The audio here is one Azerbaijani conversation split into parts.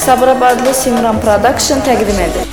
Sabirabadlı Simran Production təqdim edir.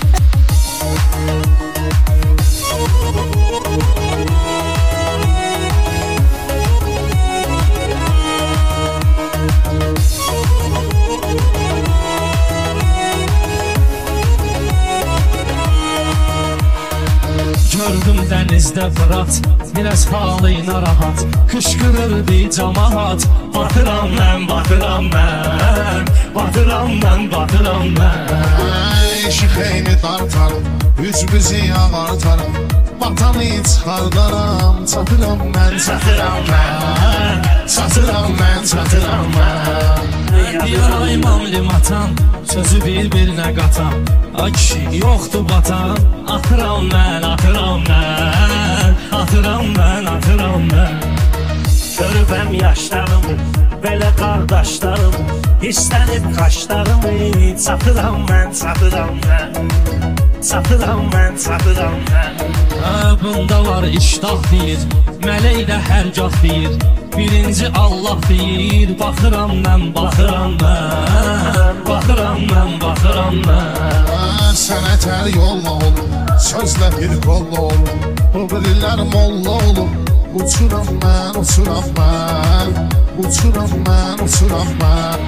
Gördüm dənizdə Fırat, biraz halı narahat, kışkırırdı camaat. Batıram mən, batıram mən, batıram mən, batıram mən. Şıxeyni tartarım, üzbüzü ağartarım, vatanı çıxardaram, çatıram mən, çatıram mən, çatıram mən, çatıram mən. Diyar imam limatan, sözü bir-birinə qatan, ay kişi yoxdur batan. Atıram mən, atıram mən, atıram mən, atıram mən. Görübəm yaşlarımı, belə qardaşlarımı, istənib qaşlarımı, çatıram mən, çatıram mən, çatıram mən, çatıram mən. Bunda var iştah deyir, mələk də hərgah deyir, birinci Allah deyir. Baxıram mən, baxıram mən, baxıram mən, baxıram mən. Sənət hər yolla olur, sözlə bir qolla olur, bu bilirlər molla olur. Uçuram mən, uçuram mən, uçuram mən, uçuram mən.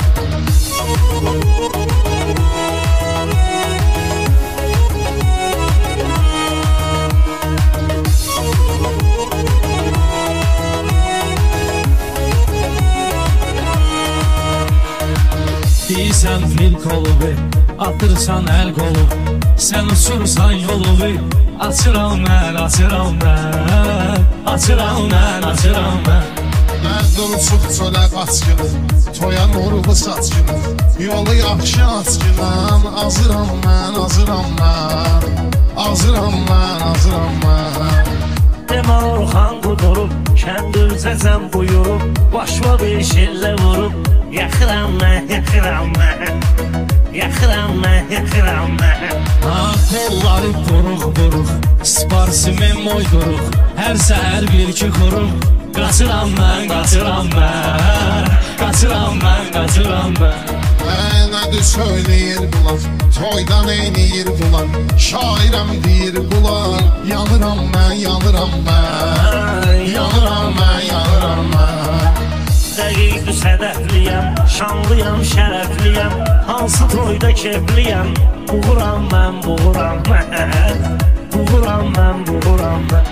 Deyirsən fil kolu, atırsan əl kolu, sən uçursan yolu, açıram mən, açıram mən, açıram mən, açıram mən. Mərdur uçub çölə qaçqını, toyan uruğu saçqını, yolu yaxşı açqınan, azıram mən, azıram mən, azıram mən, azıram mən. Demə Orxan qudurub, kəndürcəcəm buyurub, başıma bir şillə vurub, yaxıram mən, yaxıram mən, yaxıram mən, yaxıram mən. Kolları buruq-buruq, sparsimin moyduruq, hər səhər bir-iki xuruq. Qaçıram mən, qaçıram mən, qaçıram mən, qaçıram mən. Nədir söyləyir bunlar, toydan eyniyir bunlar, şairəm deyir bunlar. Yanıram mən, yanıram mən, yanıram mən, yanıram mən. Dəqiqdir sədəfliyəm, şanlıyam, şərəfliyəm, hansı toyda kefliyəm. Buğuram mən, buğuram mən, buğuram mən, buğuram mən.